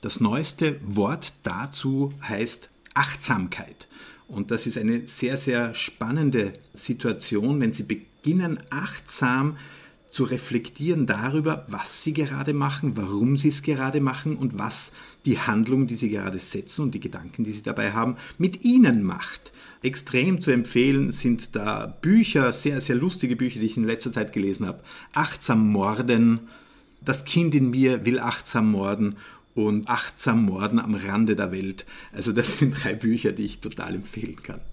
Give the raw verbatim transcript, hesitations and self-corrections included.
Das neueste Wort dazu heißt Achtsamkeit. Und das ist eine sehr, sehr spannende Situation, wenn Sie beginnen, achtsam zu reflektieren darüber, was Sie gerade machen, warum Sie es gerade machen und was die Handlung, die Sie gerade setzen und die Gedanken, die Sie dabei haben, mit Ihnen macht. Extrem zu empfehlen sind da Bücher, sehr, sehr lustige Bücher, die ich in letzter Zeit gelesen habe. Achtsam morden, Das Kind in mir will achtsam morden und Achtsam morden am Rande der Welt. Also das sind drei Bücher, die ich total empfehlen kann.